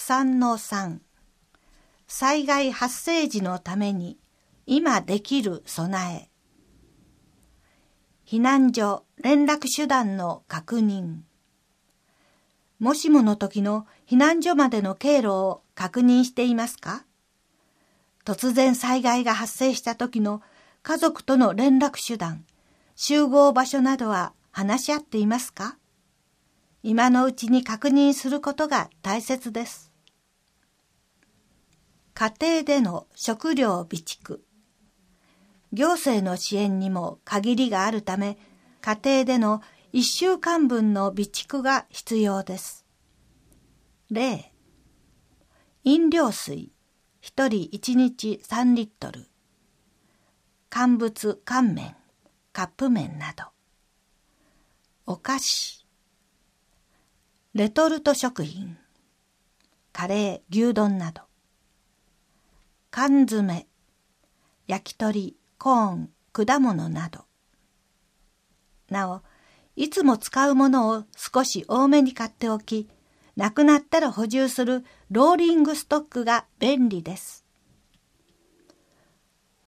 3-3 災害発生時のために今できる備え。避難所連絡手段の確認。もしもの時の避難所までの経路を確認していますか？突然災害が発生した時の家族との連絡手段、集合場所などは話し合っていますか？今のうちに確認することが大切です。家庭での食料備蓄。行政の支援にも限りがあるため、家庭での1週間分の備蓄が必要です。例、飲料水1人1日3リットル、乾物乾麺、カップ麺など、お菓子、レトルト食品、カレー、牛丼など、缶詰、焼き鳥、コーン、果物など。なお、いつも使うものを少し多めに買っておき、なくなったら補充するローリングストックが便利です。